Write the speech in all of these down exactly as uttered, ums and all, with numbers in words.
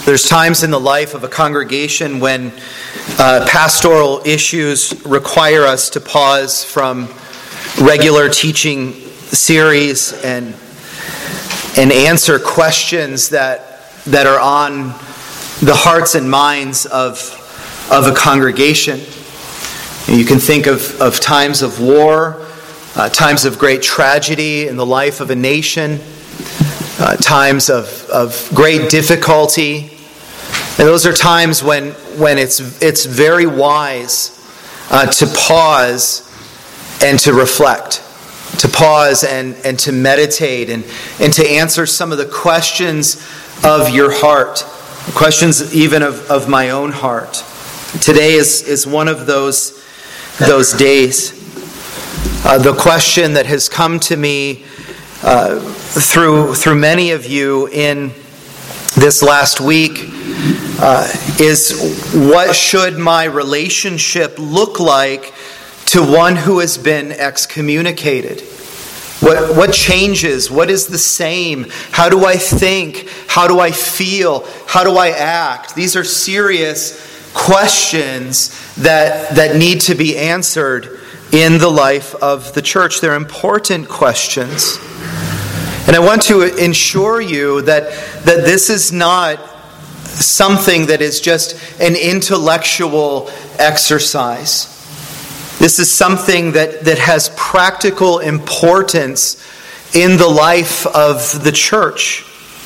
There's times in the life of a congregation when uh, pastoral issues require us to pause from regular teaching series and and answer questions that that are on the hearts and minds of of a congregation. You can think of, of times of war, uh, times of great tragedy in the life of a nation, uh, times of, of great difficulty. And those are times when, when it's it's very wise uh, to pause and to reflect, to pause and, and to meditate and, and to answer some of the questions of your heart, questions even of, of my own heart. Today is, is one of those, those days. Uh, the question that has come to me uh, through, through many of you in this last week Uh, is what should my relationship look like to one who has been excommunicated? What, what changes? What is the same? How do I think? How do I feel? How do I act? These are serious questions that, that need to be answered in the life of the church. They're important questions. And I want to ensure you that, that this is not something that is just an intellectual exercise. This is something that, that has practical importance in the life of the church.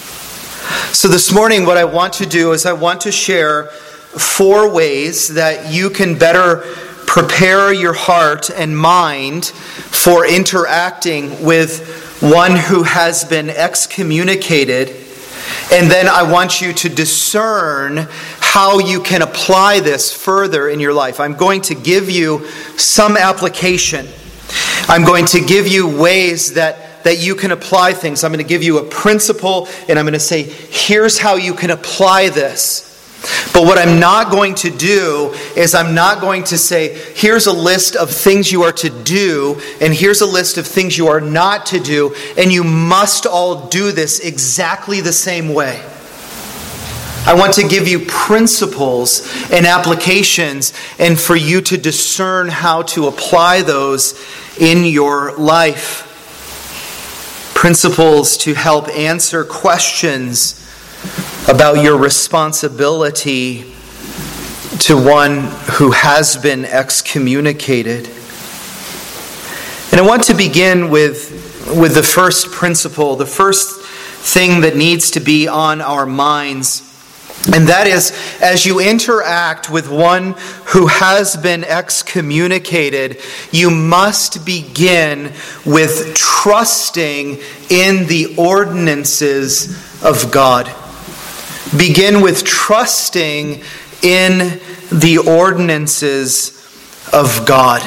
So this morning what I want to do is I want to share four ways that you can better prepare your heart and mind for interacting with one who has been excommunicated. And then I want you to discern how you can apply this further in your life. I'm going to give you some application. I'm going to give you ways that, that you can apply things. I'm going to give you a principle, and I'm going to say, here's how you can apply this. But what I'm not going to do is I'm not going to say, here's a list of things you are to do, and here's a list of things you are not to do, and you must all do this exactly the same way. I want to give you principles and applications, and for you to discern how to apply those in your life. Principles to help answer questions about your responsibility to one who has been excommunicated. And I want to begin with, with the first principle, the first thing that needs to be on our minds. And that is, as you interact with one who has been excommunicated, you must begin with trusting in the ordinances of God. Begin with trusting in the ordinances of God.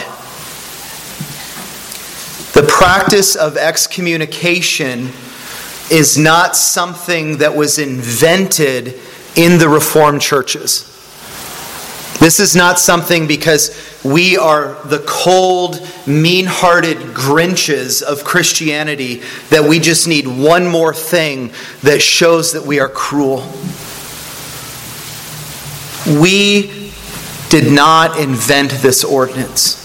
The practice of excommunication is not something that was invented in the Reformed churches. This is not something because we are the cold, mean-hearted Grinches of Christianity that we just need one more thing that shows that we are cruel. We did not invent this ordinance.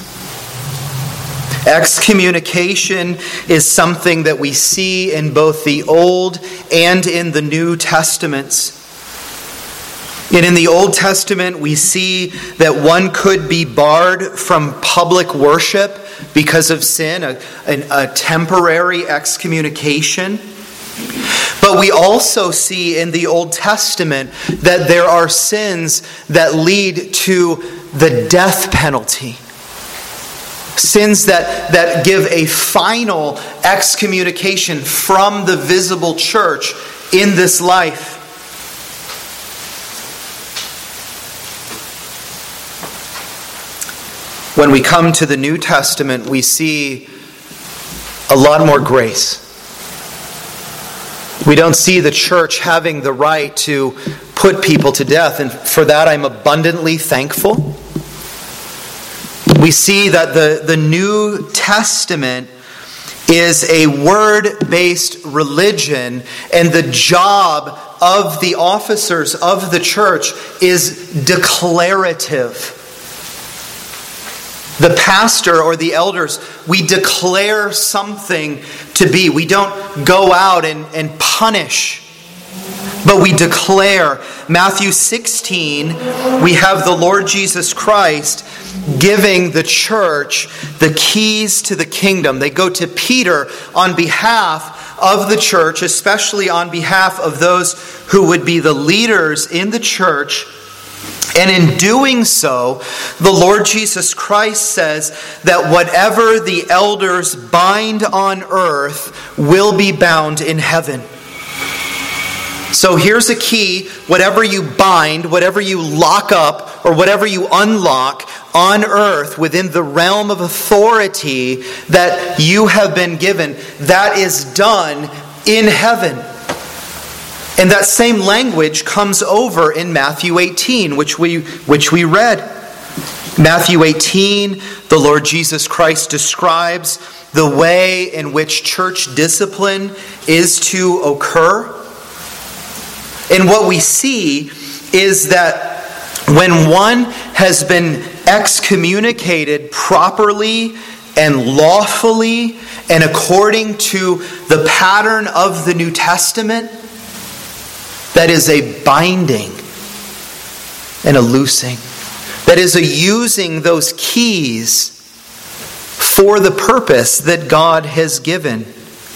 Excommunication is something that we see in both the Old and in the New Testaments. And in the Old Testament, we see that one could be barred from public worship because of sin, a, a, a temporary excommunication. But we also see in the Old Testament that there are sins that lead to the death penalty. Sins that, that give a final excommunication from the visible church in this life. When we come to the New Testament, we see a lot more grace. We don't see the church having the right to put people to death, and for that I'm abundantly thankful. We see that the, the New Testament is a word-based religion, and the job of the officers of the church is declarative. The pastor or the elders, we declare something to be. We don't go out and, and punish, but we declare. Matthew sixteen, we have the Lord Jesus Christ giving the church the keys to the kingdom. They go to Peter on behalf of the church, especially on behalf of those who would be the leaders in the church. And in doing so, the Lord Jesus Christ says that whatever the elders bind on earth will be bound in heaven. So here's a key. Whatever you bind, whatever you lock up, or whatever you unlock on earth within the realm of authority that you have been given, that is done in heaven. And that same language comes over in Matthew eighteen, which we which we read. Matthew eighteen, the Lord Jesus Christ describes the way in which church discipline is to occur. And what we see is that when one has been excommunicated properly and lawfully and according to the pattern of the New Testament, that is a binding and a loosing. That is a using those keys for the purpose that God has given.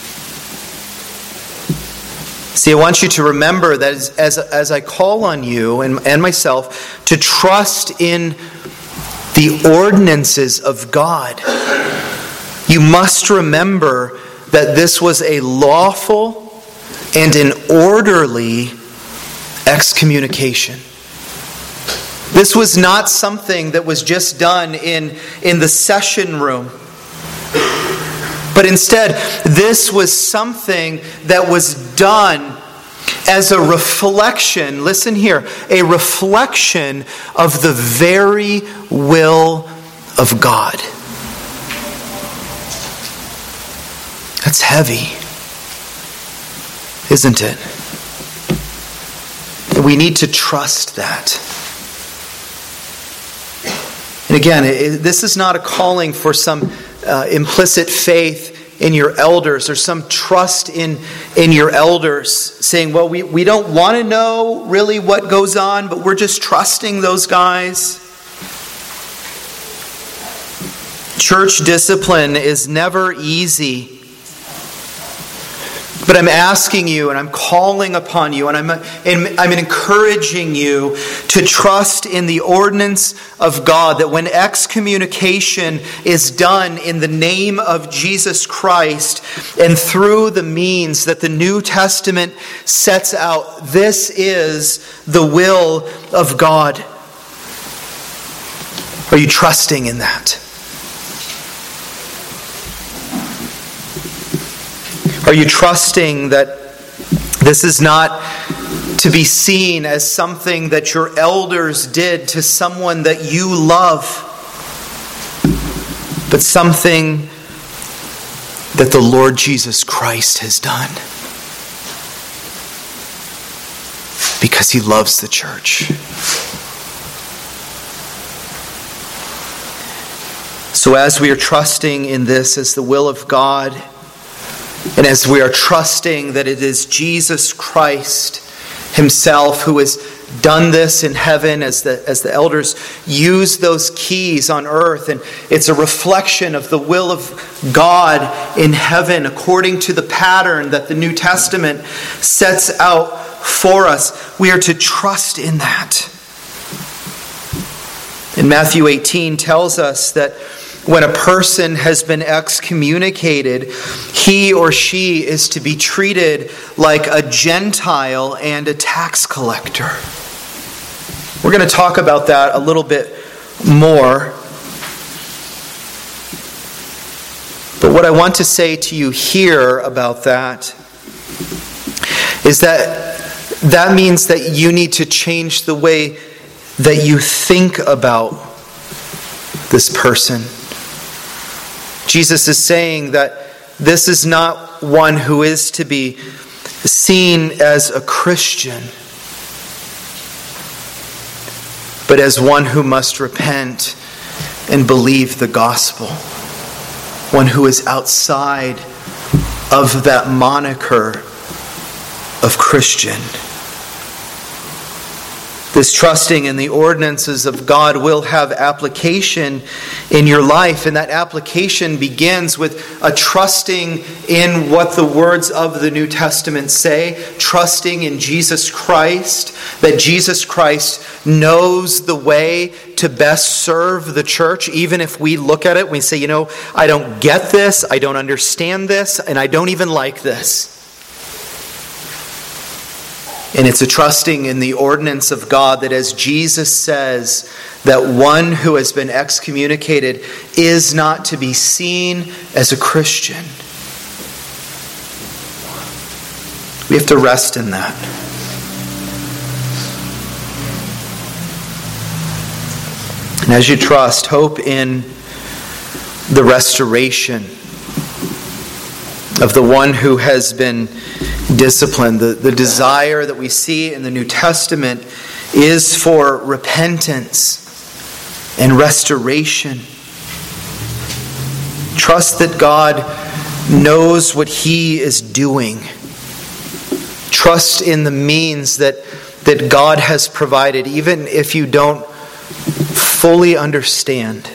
See, I want you to remember that as, as, as I call on you and, and myself to trust in the ordinances of God, you must remember that this was a lawful and an orderly excommunication. This was not something that was just done in, in the session room. But instead, this was something that was done as a reflection, listen here, a reflection of the very will of God. That's heavy, isn't it? We need to trust that. And again, it, this is not a calling for some uh, implicit faith in your elders or some trust in, in your elders, saying, well, we, we don't want to know really what goes on, but we're just trusting those guys. Church discipline is never easy. But I'm asking you and I'm calling upon you and I'm, and I'm encouraging you to trust in the ordinance of God, that when excommunication is done in the name of Jesus Christ and through the means that the New Testament sets out, this is the will of God. Are you trusting in that? Are you trusting that this is not to be seen as something that your elders did to someone that you love, but something that the Lord Jesus Christ has done because He loves the church? So as we are trusting in this as the will of God, and as we are trusting that it is Jesus Christ Himself who has done this in heaven, as the, as the elders use those keys on earth, and it's a reflection of the will of God in heaven according to the pattern that the New Testament sets out for us, we are to trust in that. And Matthew eighteen tells us that when a person has been excommunicated, he or she is to be treated like a Gentile and a tax collector. We're going to talk about that a little bit more. But what I want to say to you here about that is that that means that you need to change the way that you think about this person. Jesus is saying that this is not one who is to be seen as a Christian, but as one who must repent and believe the gospel. One who is outside of that moniker of Christian. This trusting in the ordinances of God will have application in your life, and that application begins with a trusting in what the words of the New Testament say, trusting in Jesus Christ, that Jesus Christ knows the way to best serve the church. Even if we look at it and we say, you know, I don't get this, I don't understand this, and I don't even like this. And it's a trusting in the ordinance of God that, as Jesus says, that one who has been excommunicated is not to be seen as a Christian. We have to rest in that. And as you trust, hope in the restoration of the one who has been disciplined. The, the desire that we see in the New Testament is for repentance and restoration. Trust that God knows what He is doing. Trust in the means that, that God has provided, even if you don't fully understand.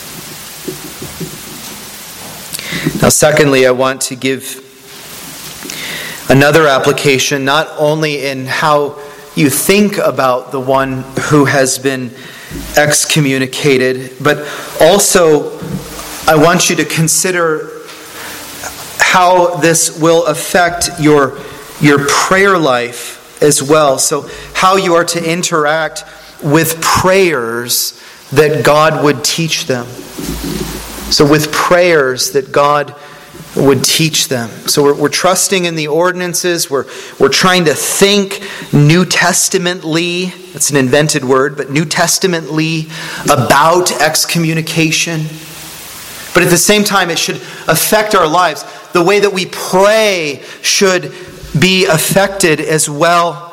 Now, secondly, I want to give another application, not only in how you think about the one who has been excommunicated, but also I want you to consider how this will affect your, your prayer life as well. So how you are to interact with prayers that God would teach them. So with prayers that God would teach them. So we're, we're trusting in the ordinances. We're, we're trying to think New Testamently. That's an invented word, but New Testamently about excommunication. But at the same time, it should affect our lives. The way that we pray should be affected as well.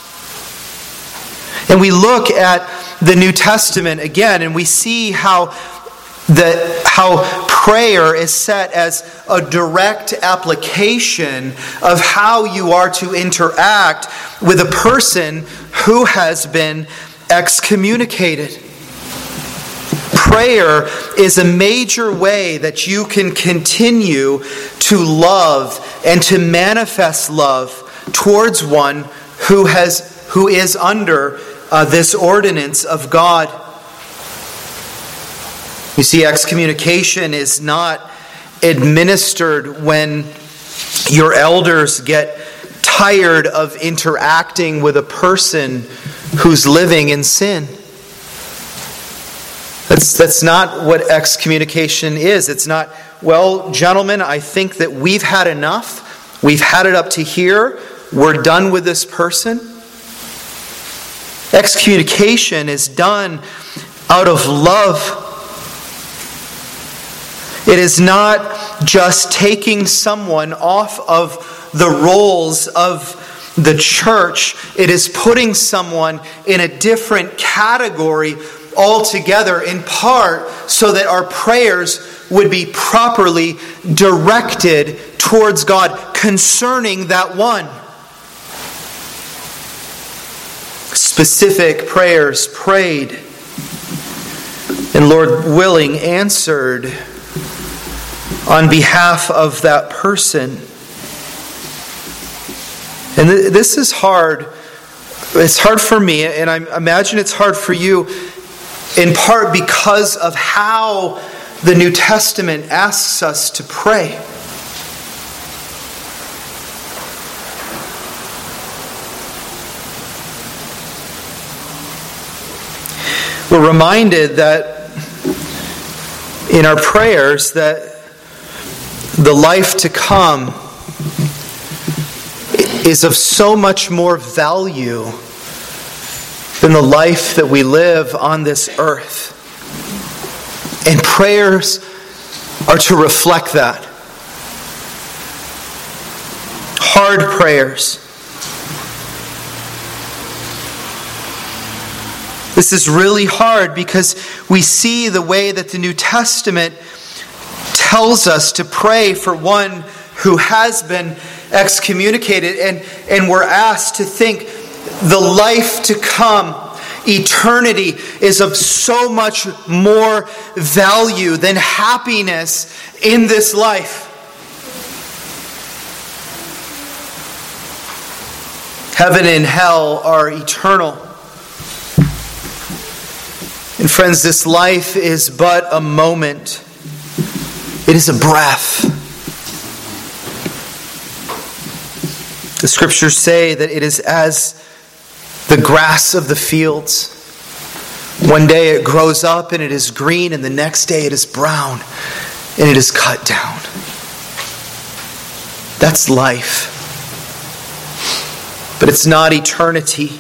And we look at the New Testament again, and we see how that how prayer is set as a direct application of how you are to interact with a person who has been excommunicated. Prayer is a major way that you can continue to love and to manifest love towards one who has who is under uh, this ordinance of God. You see, excommunication is not administered when your elders get tired of interacting with a person who's living in sin. That's, that's not what excommunication is. It's not, well, gentlemen, I think that we've had enough. We've had it up to here. We're done with this person. Excommunication is done out of love. It is not just taking someone off of the rolls of the church. It is putting someone in a different category altogether, in part so that our prayers would be properly directed towards God concerning that one. Specific prayers prayed and, Lord willing, answered on behalf of that person. And th- this is hard. It's hard for me, and I imagine it's hard for you, in part because of how the New Testament asks us to pray. We're reminded that in our prayers that the life to come is of so much more value than the life that we live on this earth. And prayers are to reflect that. Hard hard prayers. This is really hard because we see the way that the New Testament tells us to pray for one who has been excommunicated, and, and we're asked to think the life to come, eternity, is of so much more value than happiness in this life. Heaven and hell are eternal. And friends, this life is but a moment. It is a breath. The scriptures say that it is as the grass of the fields. One day it grows up and it is green, and the next day it is brown and it is cut down. That's life. But it's not eternity.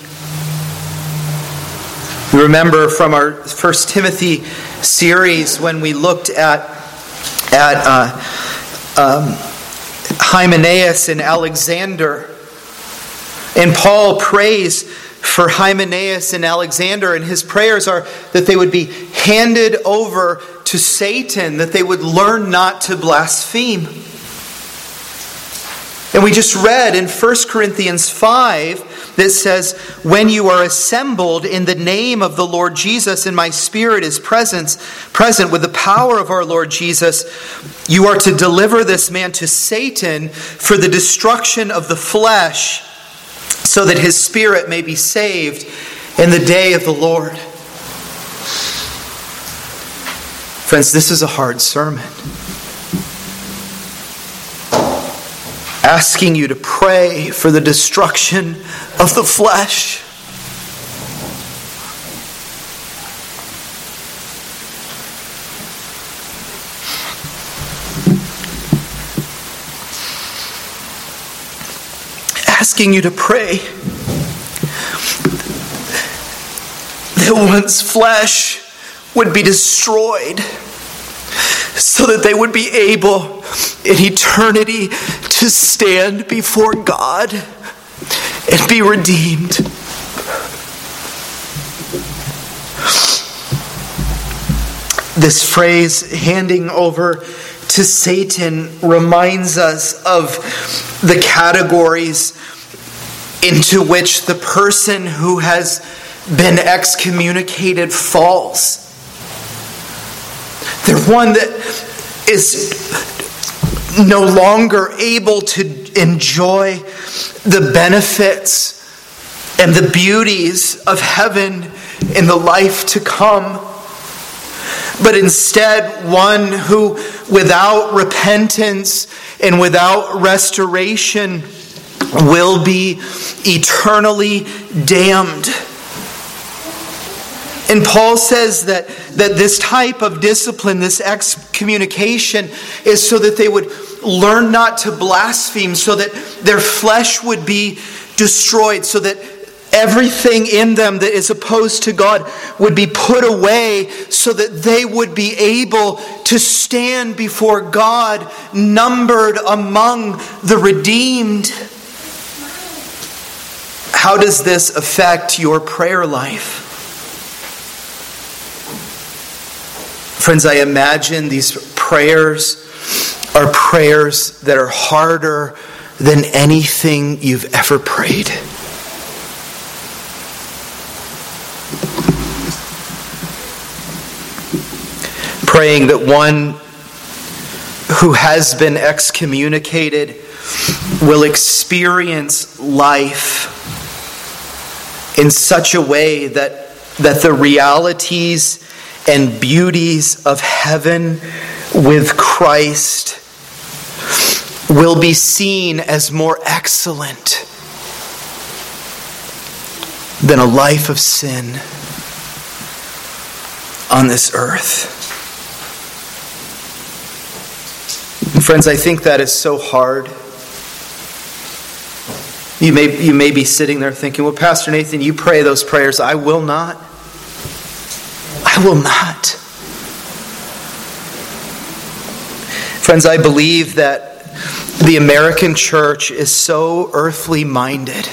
We remember from our First Timothy series when we looked at, at uh, um, Hymenaeus and Alexander. And Paul prays for Hymenaeus and Alexander, and his prayers are that they would be handed over to Satan, that they would learn not to blaspheme. And we just read in First Corinthians five that says, when you are assembled in the name of the Lord Jesus, and my spirit is present, present with the power of our Lord Jesus, you are to deliver this man to Satan for the destruction of the flesh, so that his spirit may be saved in the day of the Lord. Friends, this is a hard sermon. Asking you to pray for the destruction of the flesh. Asking you to pray that one's flesh would be destroyed, so that they would be able in eternity to stand before God and be redeemed. This phrase, handing over to Satan, reminds us of the categories into which the person who has been excommunicated falls. They're one that is no longer able to enjoy the benefits and the beauties of heaven in the life to come, but instead one who, without repentance and without restoration, will be eternally damned. And Paul says that, that this type of discipline, this excommunication, is so that they would learn not to blaspheme, so that their flesh would be destroyed, so that everything in them that is opposed to God would be put away, so that they would be able to stand before God, numbered among the redeemed. How does this affect your prayer life? Friends, I imagine these prayers are prayers that are harder than anything you've ever prayed. Praying that one who has been excommunicated will experience life in such a way that, that the realities and beauties of heaven with Christ will be seen as more excellent than a life of sin on this earth. And friends, I think that is so hard. You may, you may be sitting there thinking, well, Pastor Nathan, you pray those prayers. I will not. I will not. Friends, I believe that the American church is so earthly minded.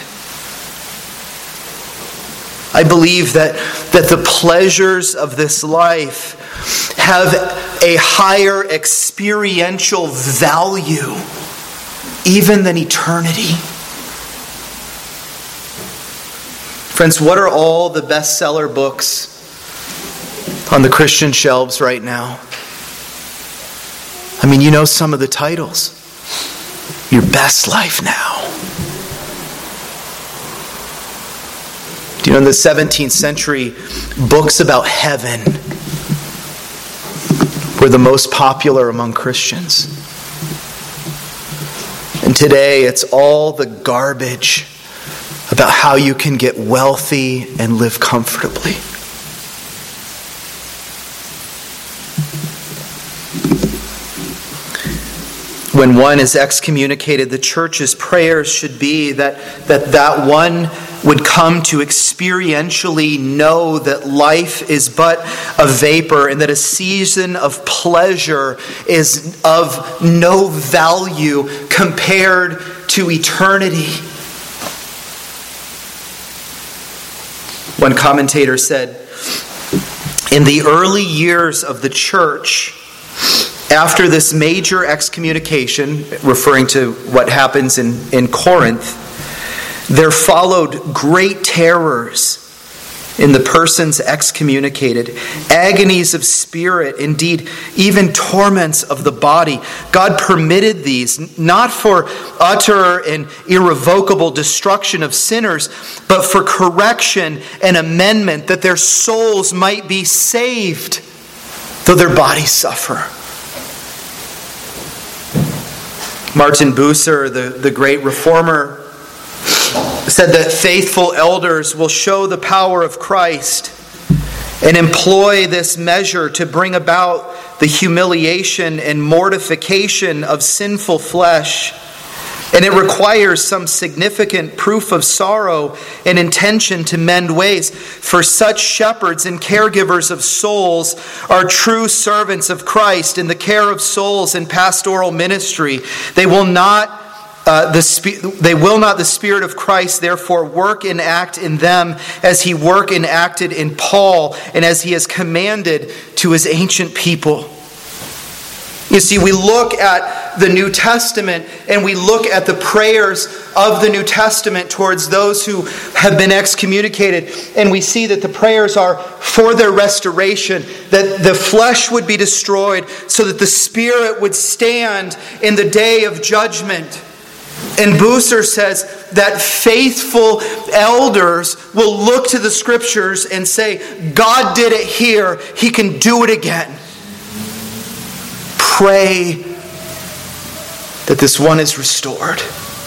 I believe that, that the pleasures of this life have a higher experiential value even than eternity. Friends, what are all the bestseller books on the Christian shelves right now? I mean, you know some of the titles. Your Best Life Now. Do you know in the seventeenth century, books about heaven were the most popular among Christians? And today, it's all the garbage about how you can get wealthy and live comfortably. When one is excommunicated, the church's prayers should be that that, that one would come to experientially know that life is but a vapor and that a season of pleasure is of no value compared to eternity. One commentator said, in the early years of the church, after this major excommunication, referring to what happens in, in Corinth, there followed great terrors in the persons excommunicated, agonies of spirit, indeed, even torments of the body. God permitted these, not for utter and irrevocable destruction of sinners, but for correction and amendment, that their souls might be saved, though their bodies suffer. Martin Bucer, the, the great reformer, said that faithful elders will show the power of Christ and employ this measure to bring about the humiliation and mortification of sinful flesh. And it requires some significant proof of sorrow and intention to mend ways. For such shepherds and caregivers of souls are true servants of Christ in the care of souls and pastoral ministry. They will not Uh, the spe- they will not the Spirit of Christ therefore work and act in them as he worked and acted in Paul and as he has commanded to his ancient people. You see, we look at the New Testament and we look at the prayers of the New Testament towards those who have been excommunicated, and we see that the prayers are for their restoration, that the flesh would be destroyed so that the Spirit would stand in the day of judgment. And Bucer says that faithful elders will look to the Scriptures and say, God did it here, He can do it again. Pray that this one is restored.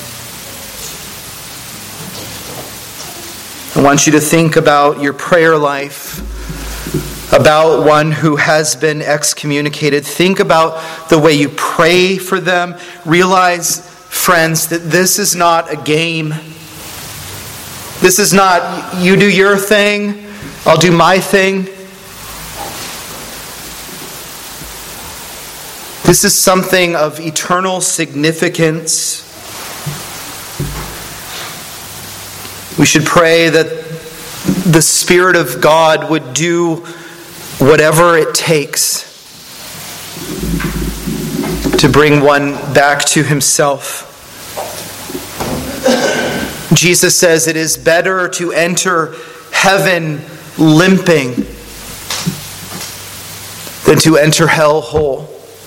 I want you to think about your prayer life, about one who has been excommunicated. Think about the way you pray for them. Realize, friends, that this is not a game. This is not, you do your thing, I'll do my thing. This is something of eternal significance. We should pray that the Spirit of God would do whatever it takes to bring one back to Himself. Jesus says it is better to enter heaven limping than to enter hell whole.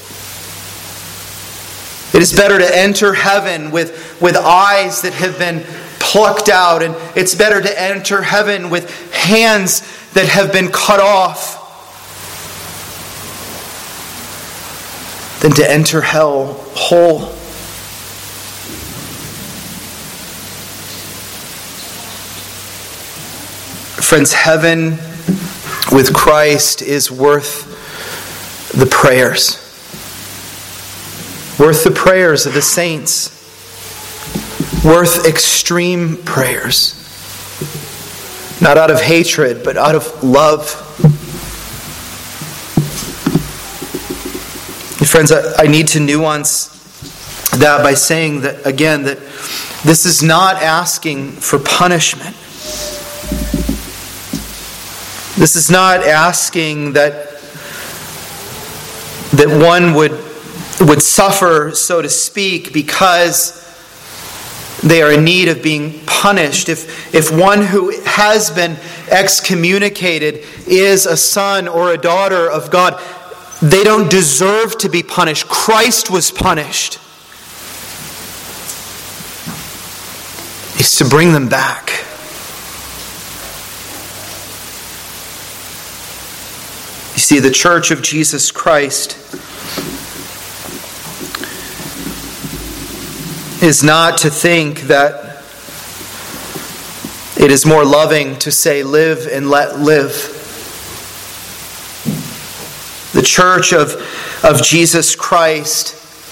It is better to enter heaven with, with eyes that have been plucked out, and it's better to enter heaven with hands that have been cut off than to enter hell whole. Friends, heaven with Christ is worth the prayers. Worth the prayers of the saints. Worth extreme prayers. Not out of hatred, but out of love. Friends, I, I need to nuance that by saying that, again, that this is not asking for punishment. This is not asking that that one would would suffer, so to speak, because they are in need of being punished. If if one who has been excommunicated is a son or a daughter of God, they don't deserve to be punished. Christ was punished. It's to bring them back. You see, the Church of Jesus Christ is not to think that it is more loving to say, live and let live. The Church of, of Jesus Christ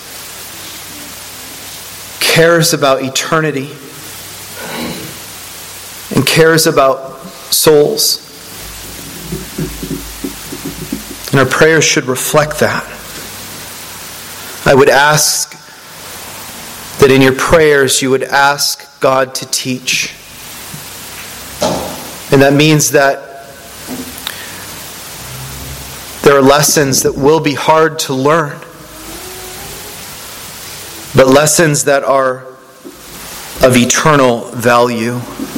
cares about eternity and cares about souls. And our prayers should reflect that. I would ask that in your prayers you would ask God to teach. And that means that there are lessons that will be hard to learn, but lessons that are of eternal value.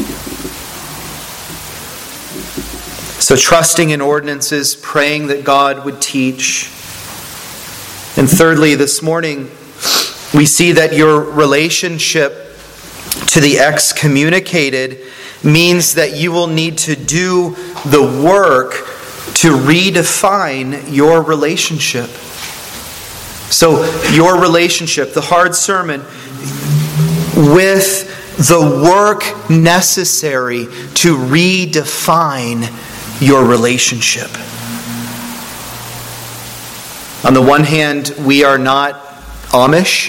So trusting in ordinances, praying that God would teach. And thirdly, this morning, we see that your relationship to the excommunicated means that you will need to do the work to redefine your relationship. So your relationship, the hard sermon, with the work necessary to redefine your relationship. On the one hand, we are not Amish.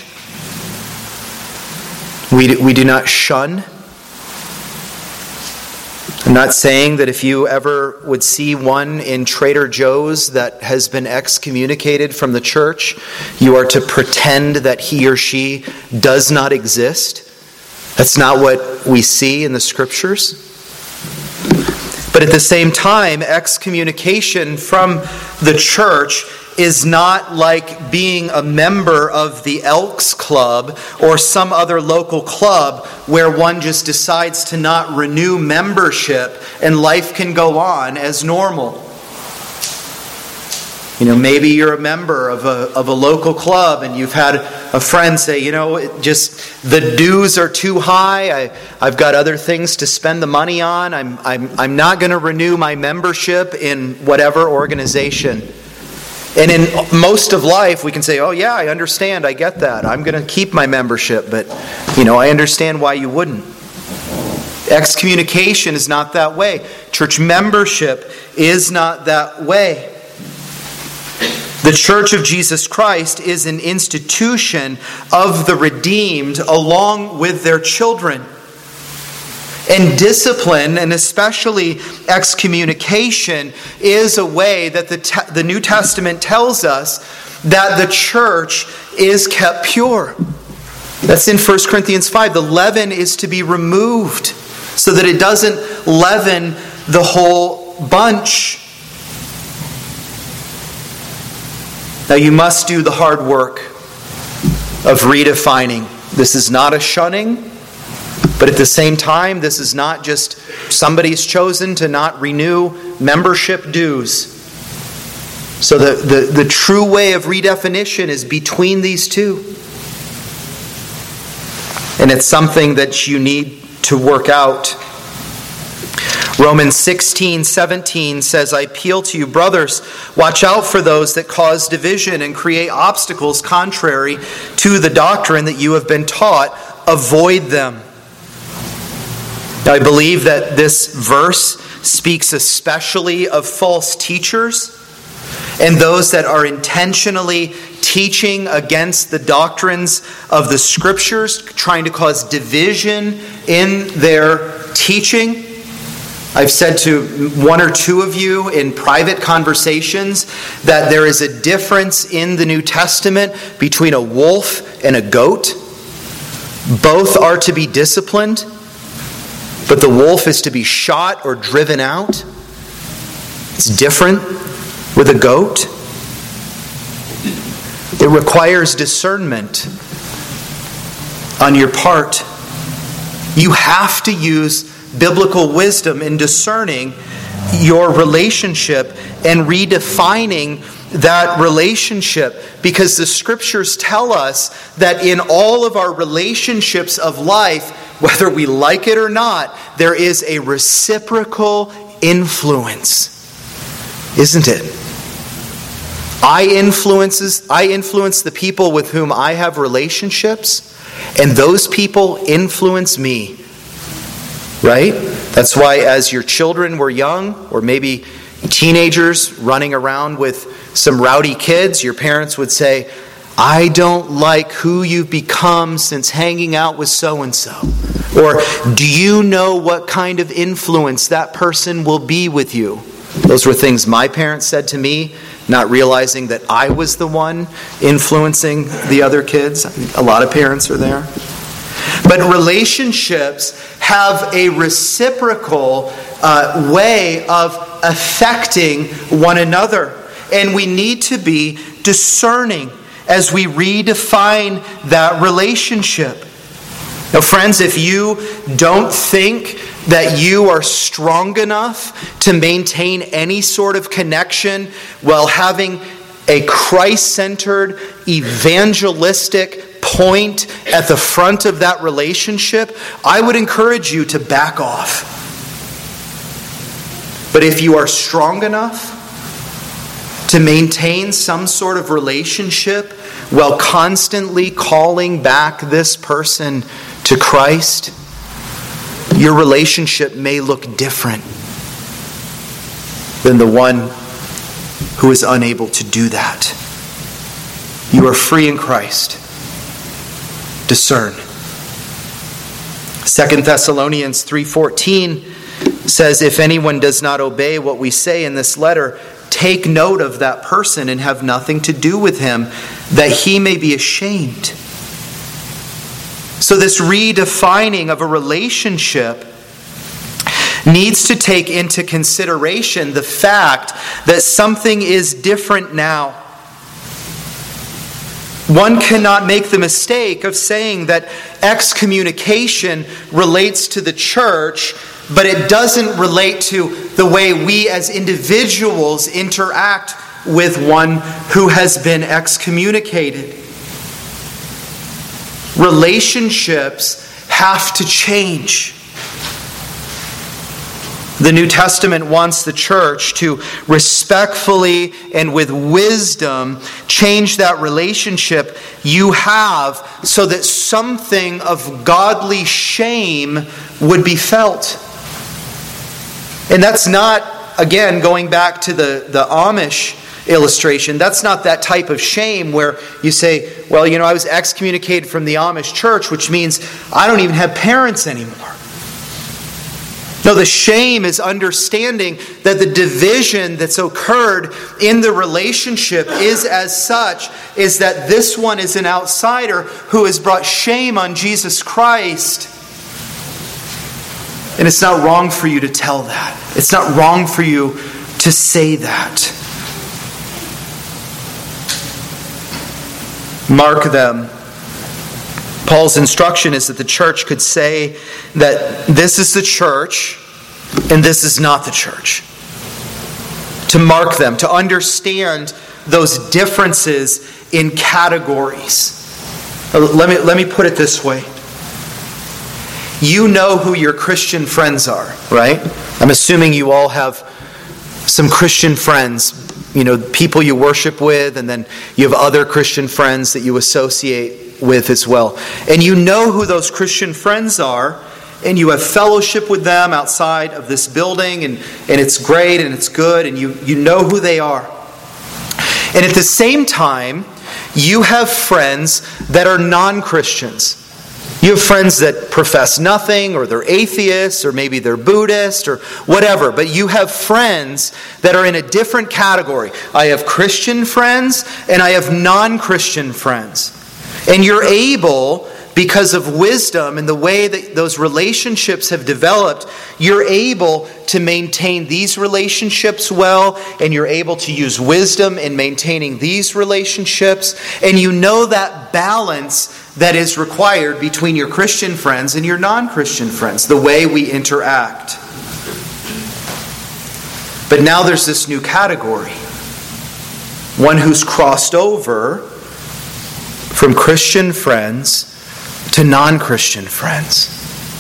We, we do not shun. I'm not saying that if you ever would see one in Trader Joe's that has been excommunicated from the church, you are to pretend that he or she does not exist. That's not what we see in the Scriptures. But at the same time, excommunication from the church is not like being a member of the Elks Club or some other local club where one just decides to not renew membership and life can go on as normal. You know, maybe you're a member of a of a local club and you've had a friend say, you know, it just the dues are too high. I I've got other things to spend the money on. I'm I'm I'm not going to renew my membership in whatever organization. And in most of life, we can say, oh yeah, I understand, I get that. I'm going to keep my membership, but you know, I understand why you wouldn't. Excommunication is not that way. Church membership is not that way. The Church of Jesus Christ is an institution of the redeemed along with their children. And discipline, and especially excommunication, is a way that the, te- the New Testament tells us that the church is kept pure. That's in First Corinthians five. The leaven is to be removed so that it doesn't leaven the whole bunch. Now you must do the hard work of redefining. This is not a shunning, but at the same time, this is not just somebody's chosen to not renew membership dues. So the, the, the true way of redefinition is between these two. And it's something that you need to work out. Romans sixteen seventeen says, I appeal to you, brothers, watch out for those that cause division and create obstacles contrary to the doctrine that you have been taught. Avoid them. Now, I believe that this verse speaks especially of false teachers and those that are intentionally teaching against the doctrines of the Scriptures, trying to cause division in their teaching. I've said to one or two of you in private conversations that there is a difference in the New Testament between a wolf and a goat. Both are to be disciplined, but the wolf is to be shot or driven out. It's different with a goat. It requires discernment on your part. You have to use biblical wisdom in discerning your relationship and redefining that relationship, because the scriptures tell us that in all of our relationships of life, whether we like it or not, there is a reciprocal influence, isn't it? I influences I influence the people with whom I have relationships, and those people influence me. Right? That's why as your children were young, or maybe teenagers running around with some rowdy kids, your parents would say, I don't like who you've become since hanging out with so-and-so. Or, do you know what kind of influence that person will be with you? Those were things my parents said to me, not realizing that I was the one influencing the other kids. A lot of parents are there. But relationships have a reciprocal uh, way of affecting one another. And we need to be discerning as we redefine that relationship. Now, friends, if you don't think that you are strong enough to maintain any sort of connection while having a Christ-centered, evangelistic point at the front of that relationship, I would encourage you to back off. But if you are strong enough to maintain some sort of relationship while constantly calling back this person to Christ, your relationship may look different than the one who is unable to do that. You are free in Christ. Discern. Second Thessalonians three fourteen says, if anyone does not obey what we say in this letter, take note of that person and have nothing to do with him, that he may be ashamed. So this redefining of a relationship needs to take into consideration the fact that something is different now. One cannot make the mistake of saying that excommunication relates to the church, but it doesn't relate to the way we as individuals interact with one who has been excommunicated. Relationships have to change. The New Testament wants the church to respectfully and with wisdom change that relationship you have so that something of godly shame would be felt. And that's not, again, going back to the, the Amish illustration, that's not that type of shame where you say, well, you know, I was excommunicated from the Amish church, which means I don't even have parents anymore. No, the shame is understanding that the division that's occurred in the relationship is as such, is that this one is an outsider who has brought shame on Jesus Christ. And it's not wrong for you to tell that. It's not wrong for you to say that. Mark them. Paul's instruction is that the church could say that this is the church and this is not the church. To mark them, to understand those differences in categories. Let me, let me put it this way. You know who your Christian friends are, right? I'm assuming you all have some Christian friends, you know, people you worship with, and then you have other Christian friends that you associate with as well. And you know who those Christian friends are, and you have fellowship with them outside of this building, and, and it's great and it's good, and you, you know who they are. And at the same time, you have friends that are non-Christians. You have friends that profess nothing, or they're atheists, or maybe they're Buddhist, or whatever. But you have friends that are in a different category. I have Christian friends, and I have non-Christian friends. And you're able, because of wisdom and the way that those relationships have developed, you're able to maintain these relationships well, and you're able to use wisdom in maintaining these relationships. And you know that balance that is required between your Christian friends and your non-Christian friends, the way we interact. But now there's this new category. One who's crossed over from Christian friends to non-Christian friends.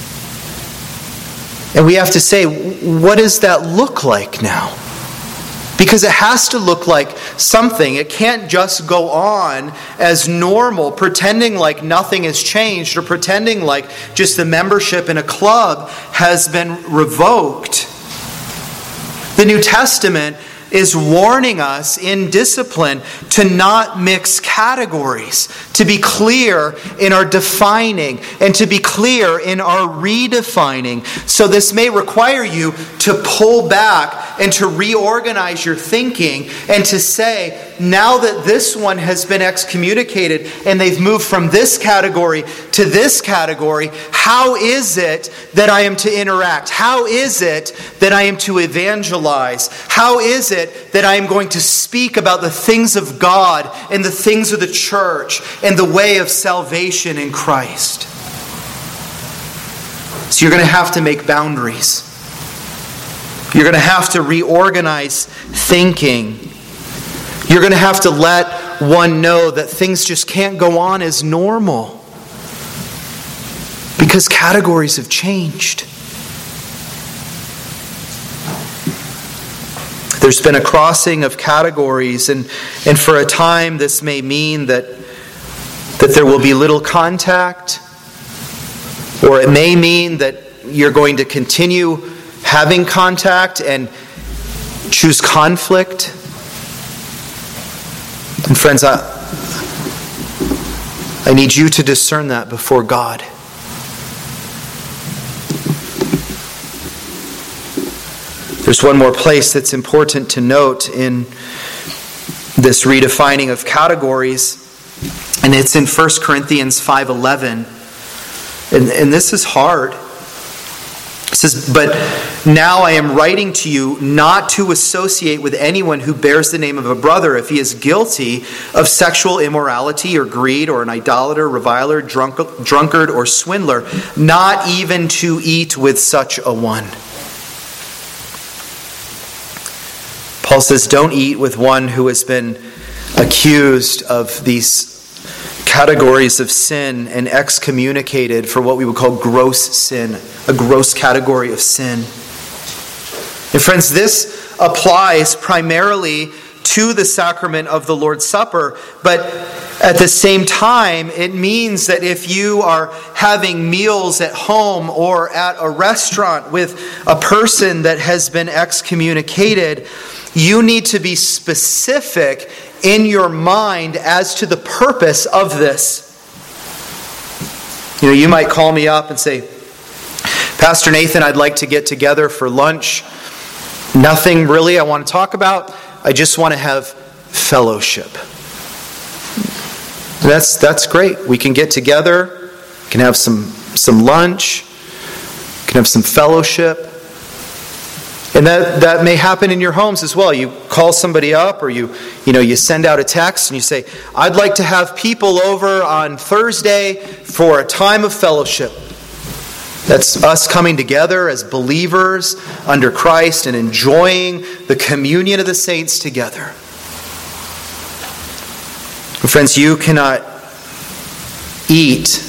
And we have to say, what does that look like now? Because it has to look like something. It can't just go on as normal, pretending like nothing has changed, or pretending like just the membership in a club has been revoked. The New Testament is warning us in discipline to not mix categories, to be clear in our defining and to be clear in our redefining. So this may require you to pull back and to reorganize your thinking and to say, now that this one has been excommunicated and they've moved from this category to this category, how is it that I am to interact? How is it that I am to evangelize? How is it that I am going to speak about the things of God and the things of the church and the way of salvation in Christ? So you're going to have to make boundaries. You're going to have to reorganize thinking. You're going to have to let one know that things just can't go on as normal, because categories have changed. There's been a crossing of categories, and, and for a time this may mean that, that there will be little contact, or it may mean that you're going to continue having contact and choose conflict. And friends, I, I need you to discern that before God. There's one more place that's important to note in this redefining of categories, and it's in First Corinthians five eleven. And, and this is hard. It says, "But now I am writing to you not to associate with anyone who bears the name of a brother if he is guilty of sexual immorality or greed or an idolater, reviler, drunk, drunkard, or swindler, not even to eat with such a one." Paul says, don't eat with one who has been accused of these categories of sin and excommunicated for what we would call gross sin, a gross category of sin. And friends, this applies primarily to the sacrament of the Lord's Supper, but at the same time, it means that if you are having meals at home or at a restaurant with a person that has been excommunicated, you need to be specific in your mind as to the purpose of this. You know, you might call me up and say, Pastor Nathan, I'd like to get together for lunch. Nothing really I want to talk about. I just want to have fellowship. That's that's great. We can get together, can have some, some lunch, can have some fellowship. And that, that may happen in your homes as well. You call somebody up, or you, you know, you send out a text and you say, I'd like to have people over on Thursday for a time of fellowship. That's us coming together as believers under Christ and enjoying the communion of the saints together. And friends, you cannot eat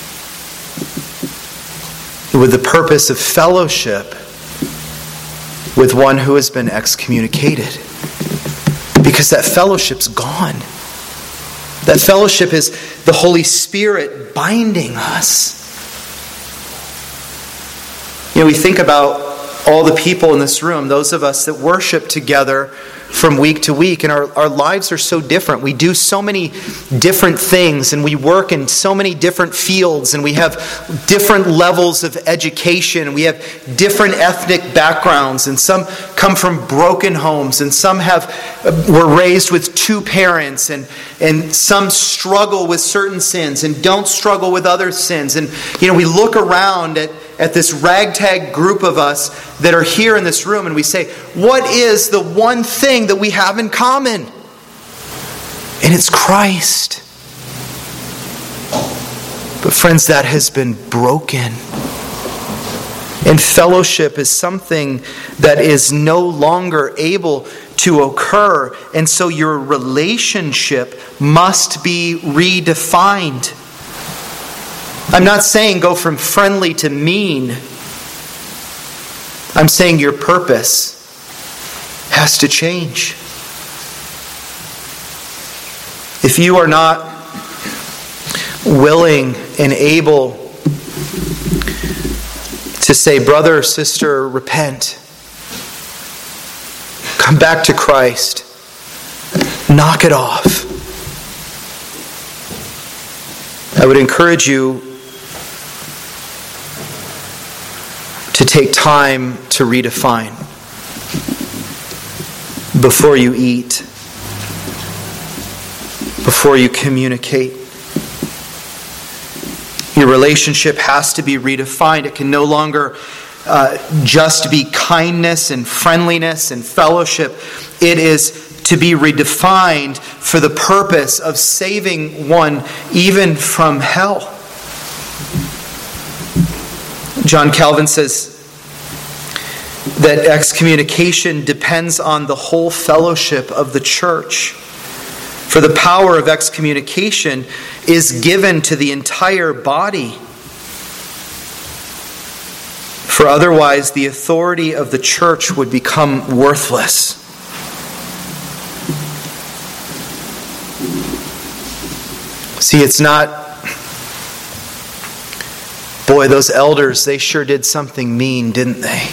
with the purpose of fellowship with one who has been excommunicated, because that fellowship's gone. That fellowship is the Holy Spirit binding us. You know, we think about all the people in this room, those of us that worship together from week to week, and our, our lives are so different. We do so many different things, and we work in so many different fields, and we have different levels of education, and we have different ethnic backgrounds, and some come from broken homes, and some have were raised with two parents, and, and some struggle with certain sins and don't struggle with other sins. And you know, we look around at at this ragtag group of us that are here in this room, and we say, what is the one thing that we have in common? And it's Christ. But friends, that has been broken. And fellowship is something that is no longer able to occur. And so your relationship must be redefined. I'm not saying go from friendly to mean. I'm saying your purpose has to change. If you are not willing and able to say, brother or sister, repent, come back to Christ, knock it off, I would encourage you to take time to redefine before you eat, before you communicate. Your relationship has to be redefined. It can no longer uh, just be kindness and friendliness and fellowship. It is to be redefined for the purpose of saving one even from hell. John Calvin says that excommunication depends on the whole fellowship of the church. For the power of excommunication is given to the entire body. For otherwise, the authority of the church would become worthless. See, it's not, boy, those elders, they sure did something mean, didn't they?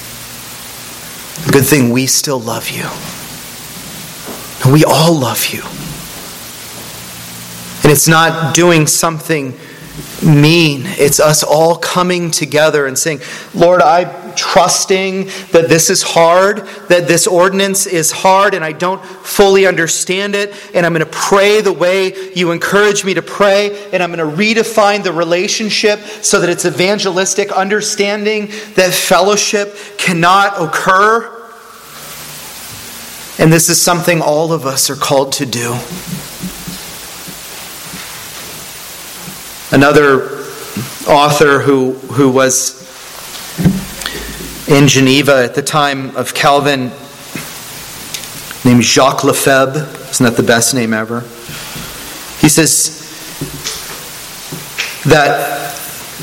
Good thing we still love you. And we all love you. And it's not doing something mean. It's us all coming together and saying, Lord, I'm trusting that this is hard, that this ordinance is hard, and I don't fully understand it, and I'm going to pray the way you encourage me to pray, and I'm going to redefine the relationship so that it's evangelistic, understanding that fellowship cannot occur. And this is something all of us are called to do. Another author who, who was in Geneva at the time of Calvin, named Jacques Lefebvre, isn't that the best name ever? He says that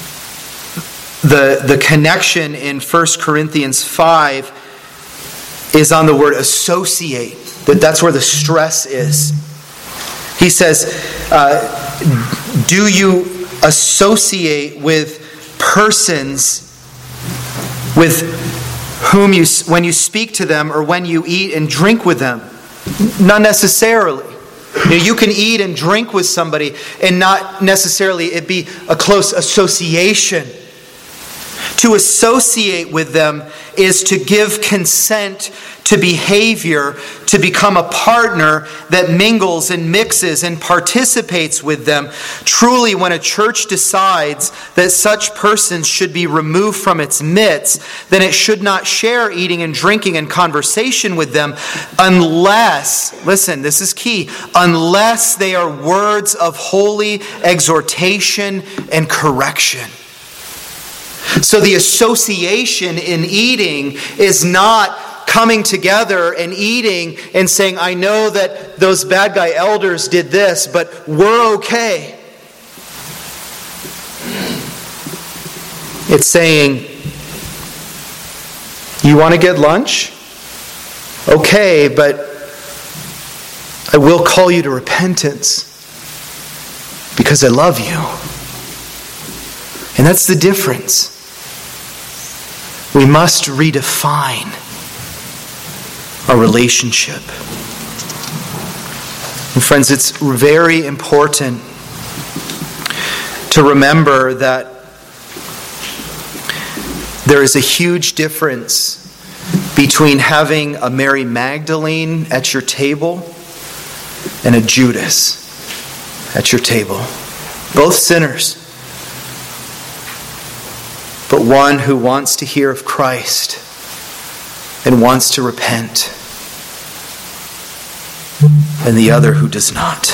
the, the connection in First Corinthians five is on the word associate, that that's where the stress is. He says, uh, do you associate with persons with whom you, when you speak to them or when you eat and drink with them? Not necessarily. You know, you can eat and drink with somebody and not necessarily it be a close association. To associate with them is to give consent to behavior, to become a partner that mingles and mixes and participates with them. Truly, when a church decides that such persons should be removed from its midst, then it should not share eating and drinking and conversation with them unless, listen, this is key, unless they are words of holy exhortation and correction. So the association in eating is not coming together and eating and saying, I know that those bad guy elders did this, but we're okay. It's saying, you want to get lunch? Okay, but I will call you to repentance because I love you. And that's the difference. We must redefine our relationship. And friends, it's very important to remember that there is a huge difference between having a Mary Magdalene at your table and a Judas at your table. Both sinners, but one who wants to hear of Christ and wants to repent, and the other who does not.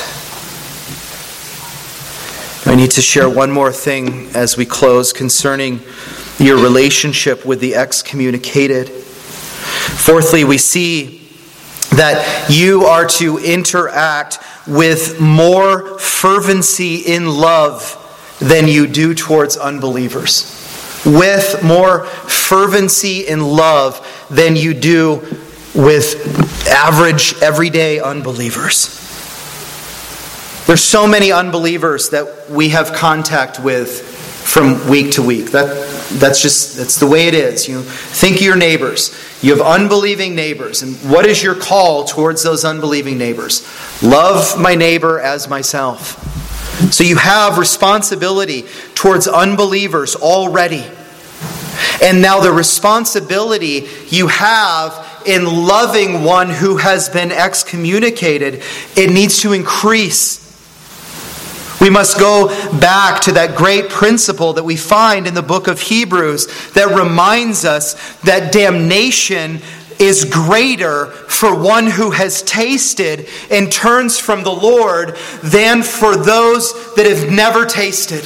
I need to share one more thing as we close concerning your relationship with the excommunicated. Fourthly, we see that you are to interact with more fervency in love than you do towards unbelievers. With more fervency in love than you do with average, everyday unbelievers. There's so many unbelievers that we have contact with from week to week. That that's just that's the way it is. You think of your neighbors. You have unbelieving neighbors, and what is your call towards those unbelieving neighbors? Love my neighbor as myself. So you have responsibility towards unbelievers already. And now the responsibility you have in loving one who has been excommunicated, it needs to increase. We must go back to that great principle that we find in the book of Hebrews that reminds us that damnation is greater for one who has tasted and turns from the Lord than for those that have never tasted.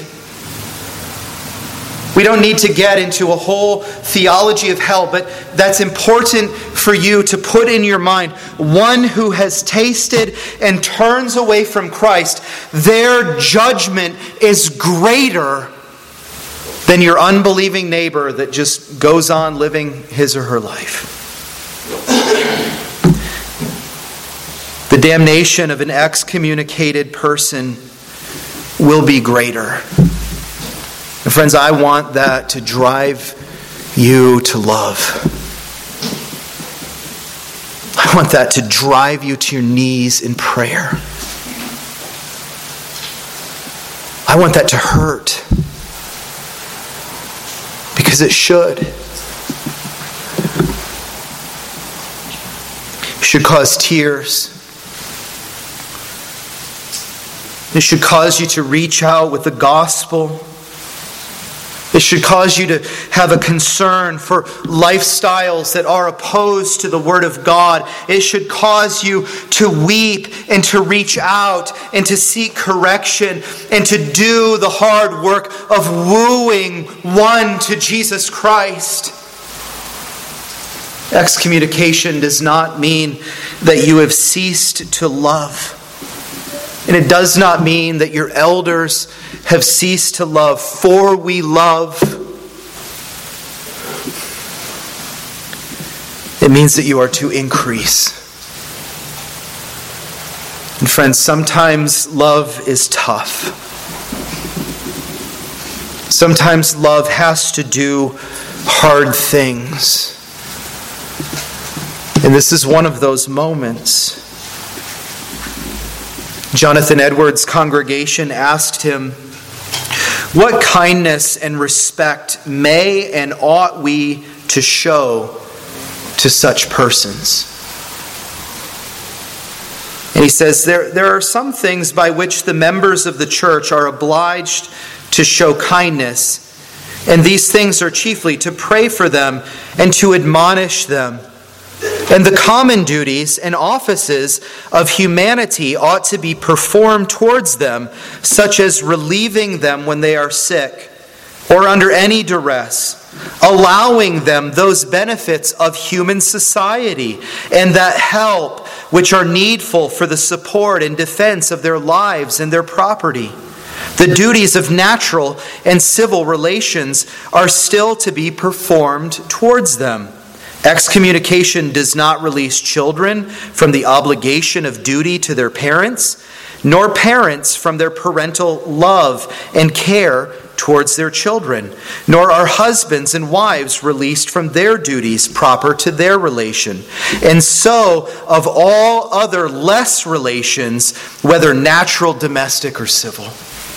We don't need to get into a whole theology of hell, but that's important for you to put in your mind. One who has tasted and turns away from Christ, their judgment is greater than your unbelieving neighbor that just goes on living his or her life. The damnation of an excommunicated person will be greater. And friends, I want that to drive you to love. I want that to drive you to your knees in prayer. I want that to hurt. Because it should. It should cause tears. It should cause you to reach out with the gospel. It should cause you to have a concern for lifestyles that are opposed to the Word of God. It should cause you to weep and to reach out and to seek correction and to do the hard work of wooing one to Jesus Christ. Excommunication does not mean that you have ceased to love. And it does not mean that your elders have ceased to love, for we love. It means that you are to increase. And friends, sometimes love is tough. Sometimes love has to do hard things. And this is one of those moments. Jonathan Edwards' congregation asked him, "What kindness and respect may and ought we to show to such persons?" And he says, there, there are some things by which the members of the church are obliged to show kindness, and these things are chiefly to pray for them and to admonish them. And the common duties and offices of humanity ought to be performed towards them, such as relieving them when they are sick or under any duress, allowing them those benefits of human society and that help which are needful for the support and defense of their lives and their property. The duties of natural and civil relations are still to be performed towards them. Excommunication does not release children from the obligation of duty to their parents, nor parents from their parental love and care towards their children, nor are husbands and wives released from their duties proper to their relation. And so of all other less relations, whether natural, domestic, or civil.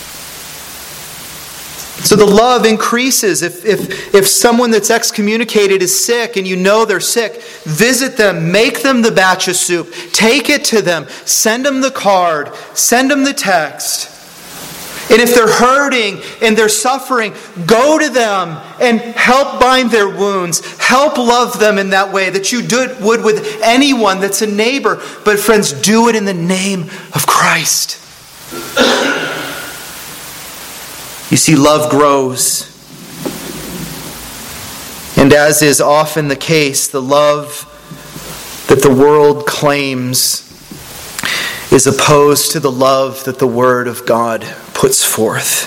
So the love increases. If, if, if someone that's excommunicated is sick and you know they're sick, visit them, make them the batch of soup, take it to them, send them the card, send them the text. And if they're hurting and they're suffering, go to them and help bind their wounds. Help love them in that way that you do, would with anyone that's a neighbor. But friends, do it in the name of Christ. You see, love grows. And as is often the case, the love that the world claims is opposed to the love that the Word of God puts forth.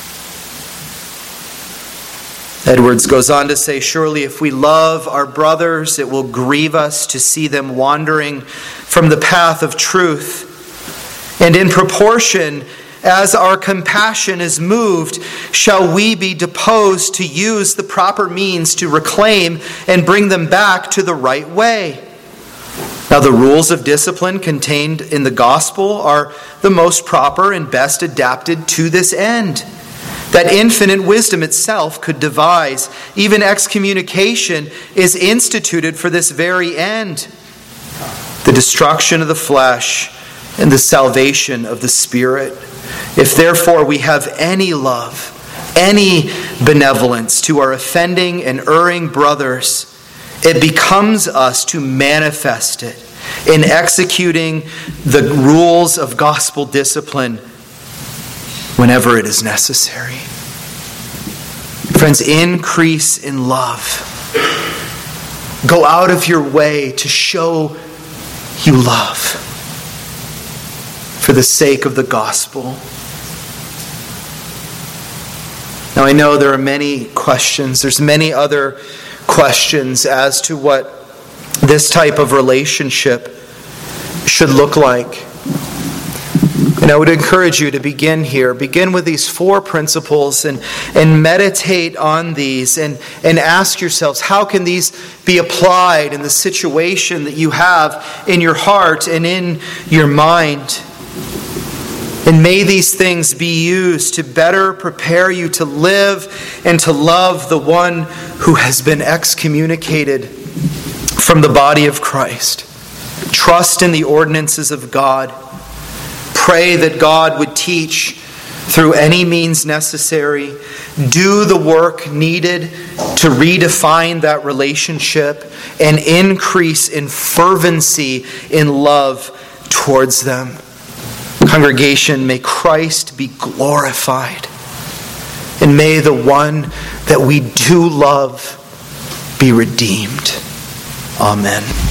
Edwards goes on to say, surely if we love our brothers, it will grieve us to see them wandering from the path of truth. And in proportion as our compassion is moved, shall we be disposed to use the proper means to reclaim and bring them back to the right way. Now, the rules of discipline contained in the gospel are the most proper and best adapted to this end. That infinite wisdom itself could devise. Even excommunication is instituted for this very end. The destruction of the flesh and the salvation of the spirit. If therefore we have any love, any benevolence to our offending and erring brothers, it becomes us to manifest it in executing the rules of gospel discipline whenever it is necessary. Friends, increase in love. Go out of your way to show you love for the sake of the gospel. Now, I know there are many questions. There's many other questions as to what this type of relationship should look like. And I would encourage you to begin here. Begin with these four principles and, and meditate on these and, and ask yourselves, how can these be applied in the situation that you have in your heart and in your mind? And may these things be used to better prepare you to live and to love the one who has been excommunicated from the body of Christ. Trust in the ordinances of God. Pray that God would teach through any means necessary. Do the work needed to redefine that relationship and increase in fervency in love towards them. Congregation, may Christ be glorified. And may the one that we do love be redeemed. Amen.